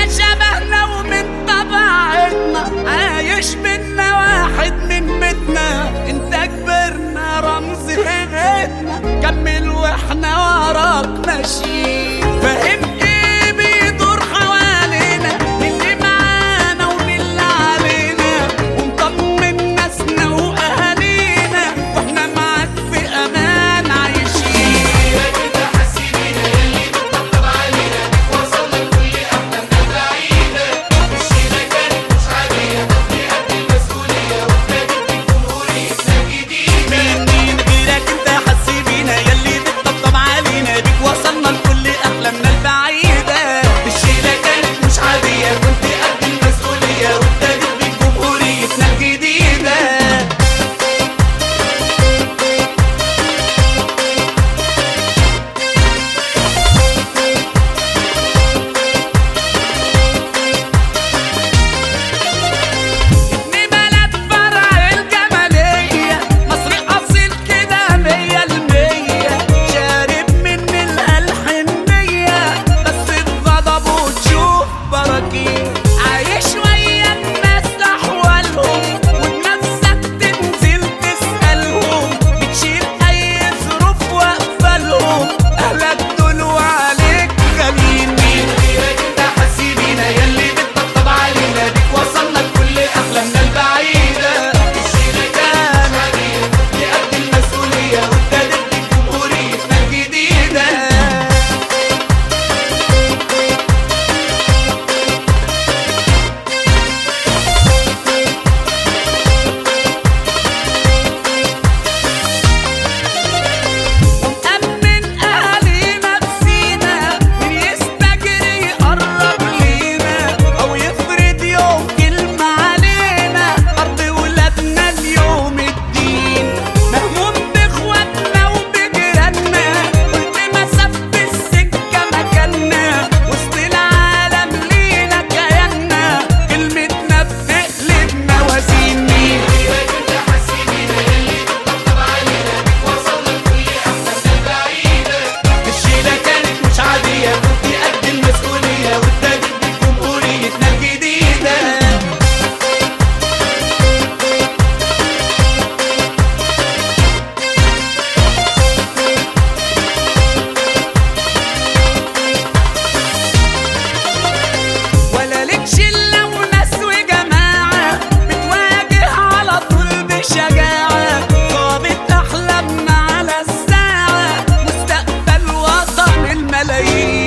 ده شبهنا ومن طبيعتنا، عايش بينا واحد من بيتنا، انت كبرنا رمز هيئتنا، كمل واحنا وراك ماشيين. فاهم ايه بيدور حوالينا، اللي معانا واللي علينا، ونطمن ناسنا واهالينا، واحنا معاك في امان عايشين. انت حاسين بينا يلي بتطبطب علينا، وصلنا لكل احلامنا بعيده. مشينا كانت مش عاديه، دي قد المسؤوليه، وابتدت بجمهوريتنا الجديده. مين غيرك انت حاسين بينا يلي بتطبطب علينا، بيك وصلنا لكل احلامنا البعيده. مشينا كانت مش عاديه، كنت قد المسؤوليه، وابتدت بجمهوريتنا الجديده. ابن بلد فرع الجمالية، مصري أصيل كده 100%، شارب من الحنية، بس بغضب وتشوف براكين، عايش ويا الناس أحوالهم، ونفسك تنزل تسألهم، بتشيل أي ظروف واقفة لهم، أهلك دول وعليك غاليين. مين غيرك انت حاسين بينا يلي بتطبطب علينا، بيك وصلنا لكل احلامنا البعيده. مشينا كانت مش عاديه، كنت قد المسؤوليه، وابتدت بجمهوريتنا الجديده. ومأمن أهالينا بسينا، من يستجري يقرب لينا، أو يفرض يوم كلمة علينا، أرض ولادنا اليوم الدين، مهموم بإخواتنا وبجيراننا، قلت مسافة السكة مكاننا، وسط العالم لينا كياننا، كلمتنا بتقلب موازين. مين غيرك انت حاسين بينا يلي بتطبطب علينا، بيك وصلنا لكل احلامنا البعيده. الشيلة كانت مش عادية، كنت قد المسؤولية، وابتدت بجمهوريتنا الجديدة. ولا ليك شلة وناس وجماعة، بتواجه على طول بشجاعة، ضابط أحلامنا على الساعة، مستقبل وطن الملايين.